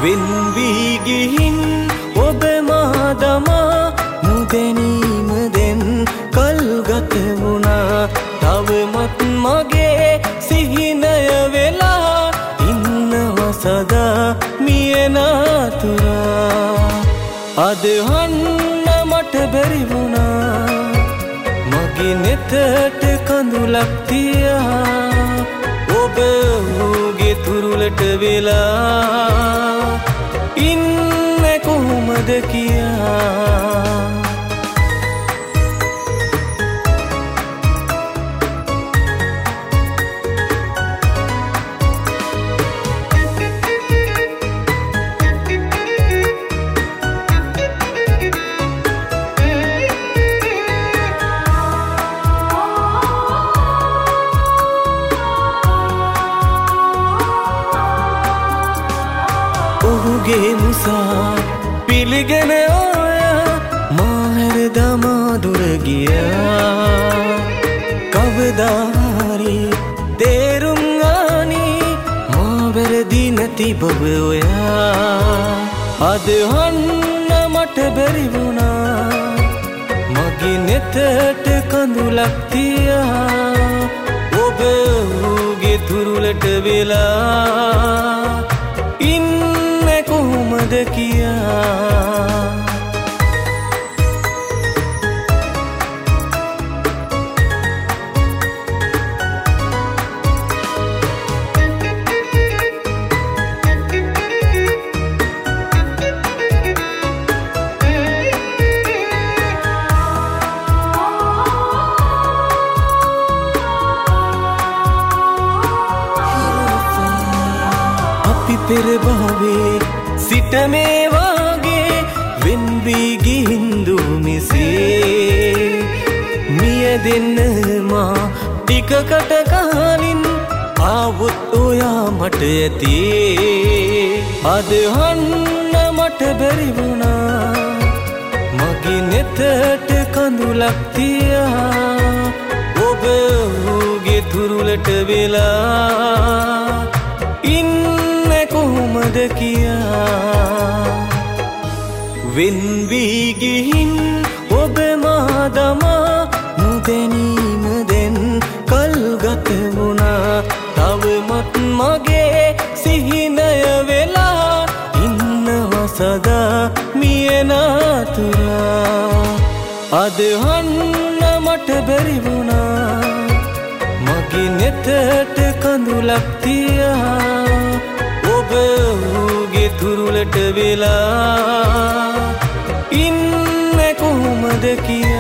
වෙන් වී ගිහින් ඔබ මා දමා නොදැනීම දැන් කල් ගත වුණා. තවමත් මගේ සිහිනය වෙලා ඉන්නවා සදා මිය නතුරා. අදහන්න මට බැරි වුණා මගේ නෙතට කඳුලක් තියා. ඔබ ඌගේ තුරුලට වෙලා ඉන්නේ කොහොමද කියා. ඔහුගේ මුසා පිළිගෙන ඔය මා හැර දමා දුර ගියා. කවදා හරි තේරුම් ගනී මා වැරදි නැති බව ඔයා. අදහන්න මට බැරි වුණා මගේ නෙතට කඳුලක් තියා. ඔබ ඌගේ තුරුලට වෙලා ඉන්නේ කොහොමද කියා. අපි පෙර භවයේ සිට මේ වාගේ වෙන් වී ගිහින් දුමිසේ. මිය දෙන්න මා ටිකකට කලින් ආවොත් ඔයා මට ඇති. අදහන්න මට බැරි වුණා මගේ නෙතට කඳුලක් තියා. ඔබ ඌගේ තුරුලට වෙලා ඉන්නේ කොහොමද කියා. වෙන් වී ගිහින් ඔබ මා දමා නොදැනීම දැන් කල් ගත වුණා. තවමත් මගේ සිහිනය වෙලා ඉන්නවා සදා මිය නතුරා. අදහන්න මට බැරි වුණා මගේ නෙතට කඳුලක් තියා. ඔබ ඌගේ තුරුලට වෙලා ඉන්නේ කොහොමද කියා.